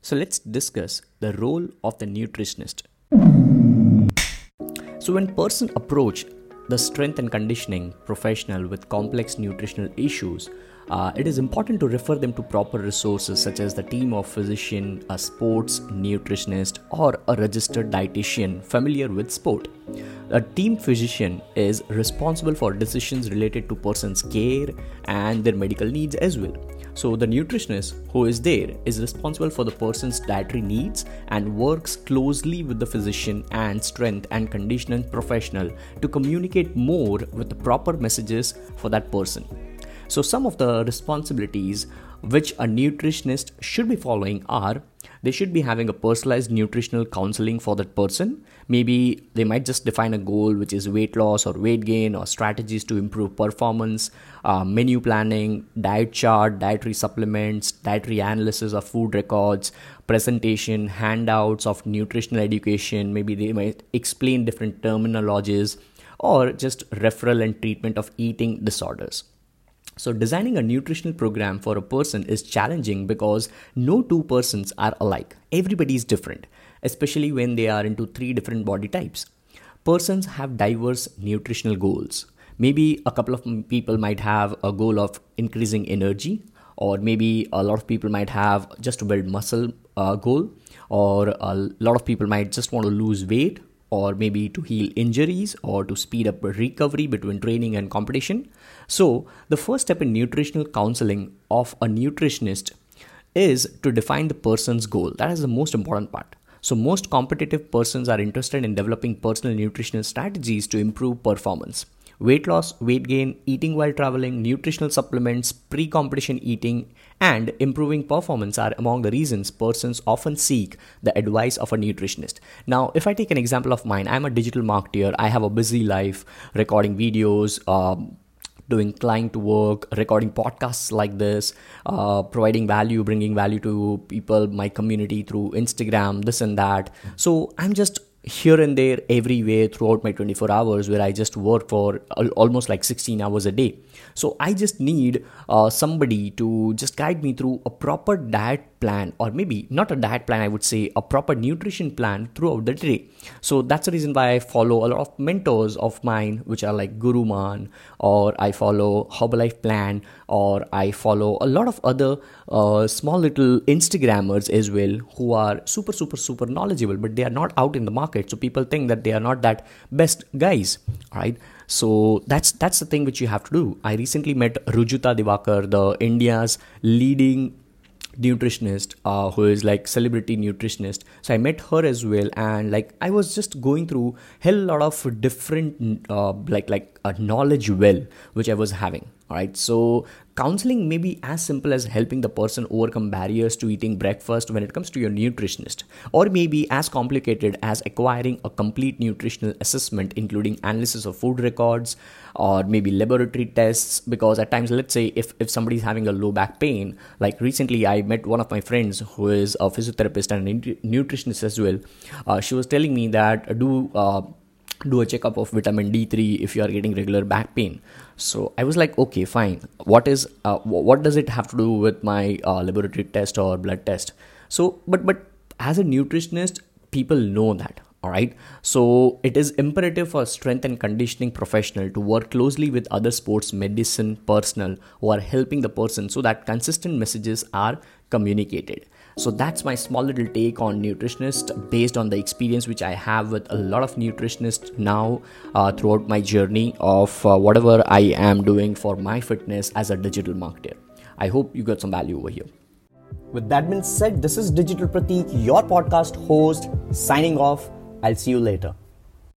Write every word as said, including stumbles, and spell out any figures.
So let's discuss the role of the nutritionist. So when person approach the strength and conditioning professional with complex nutritional issues, uh, it is important to refer them to proper resources such as the team of physician, a sports nutritionist, or a registered dietitian familiar with sport. A team physician is responsible for decisions related to person's care and their medical needs as well. So the nutritionist who is there is responsible for the person's dietary needs and works closely with the physician and strength and conditioning professional to communicate more with the proper messages for that person. So some of the responsibilities which a nutritionist should be following are: they should be having a personalized nutritional counseling for that person. Maybe they might just define a goal which is weight loss or weight gain, or strategies to improve performance, uh, menu planning, diet chart, dietary supplements, dietary analysis of food records, presentation, handouts of nutritional education. Maybe they might explain different terminologies, or just referral and treatment of eating disorders. So designing a nutritional program for a person is challenging because no two persons are alike. Everybody is different, especially when they are into three different body types. Persons have diverse nutritional goals. Maybe a couple of people might have a goal of increasing energy, or maybe a lot of people might have just to build muscle uh, goal, or a lot of people might just want to lose weight, or maybe to heal injuries, or to speed up recovery between training and competition. So the first step in nutritional counseling of a nutritionist is to define the person's goal. That is the most important part. So most competitive persons are interested in developing personal nutritional strategies to improve performance. Weight loss, weight gain, eating while traveling, nutritional supplements, pre-competition eating, and improving performance are among the reasons persons often seek the advice of a nutritionist. Now, if I take an example of mine, I'm a digital marketer. I have a busy life, recording videos, um, doing client work, recording podcasts like this, uh, providing value, bringing value to people, my community through Instagram, this and that. So I'm just here and there everywhere throughout my twenty-four hours, where I just work for almost like sixteen hours a day. So I just need uh, somebody to just guide me through a proper diet plan, or maybe not a diet plan, I would say a proper nutrition plan throughout the day. So that's the reason why I follow a lot of mentors of mine, which are like Guru Man, or I follow Herbalife Plan, or I follow a lot of other uh, small little Instagrammers as well, who are super, super, super knowledgeable, but they are not out in the market. So people think that they are not that best guys, right? So that's that's the thing which you have to do. I recently met Rujuta Divakar, the India's leading nutritionist, uh, who is like celebrity nutritionist. So I met her as well, and like I was just going through hell lot of different uh, like like a knowledge well which I was having. All right, so counseling may be as simple as helping the person overcome barriers to eating breakfast when it comes to your nutritionist, or maybe as complicated as acquiring a complete nutritional assessment, including analysis of food records, or maybe laboratory tests. Because at times, let's say if, if somebody is having a low back pain, like recently I met one of my friends who is a physiotherapist and a nutritionist as well. Uh, she was telling me that do uh, do a checkup of vitamin D three if you are getting regular back pain. So I was like, okay, fine. What is uh, what does it have to do with my uh, laboratory test or blood test? So, but but as a nutritionist, people know that. All right. So it is imperative for strength and conditioning professional to work closely with other sports medicine personnel who are helping the person, so that consistent messages are communicated. So that's my small little take on nutritionist, based on the experience which I have with a lot of nutritionists now uh, throughout my journey of uh, whatever I am doing for my fitness as a digital marketer. I hope you got some value over here. With that being said, this is Digital Pratik, your podcast host, signing off. I'll see you later.